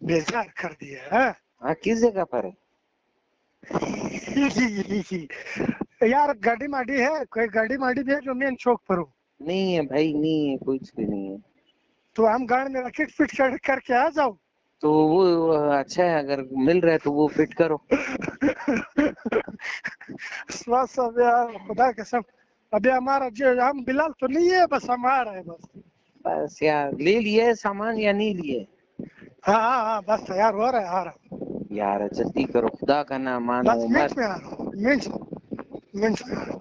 बेजार कर दिया है। हाँ, किस जगह पर है? यार गाड़ी माड़ी है, कोई गाड़ी माड़ी भी है जो मेन चौक पर हो? नहीं है भाई, नहीं है, कुछ भी नहीं है। तो हम गाड़ी में किट फिट करके आ जाओ। तो वो अच्छा है, अगर मिल रहा है तो वो फिट करो। सब यार खुदा कसम, अभी हमारा जो हम बिलाल तो नहीं है, बस हमारा है बस। बस यार, ले लिए सामान या नहीं लिए? हाँ हाँ हाँ, बस तैयार हो रहा है, आ रहा हूँ। यार जल्दी करो, खुदा का नाम मानो बस उमर। मिनट में आ रहा हूँ, मिनट में आ रहा हूँ।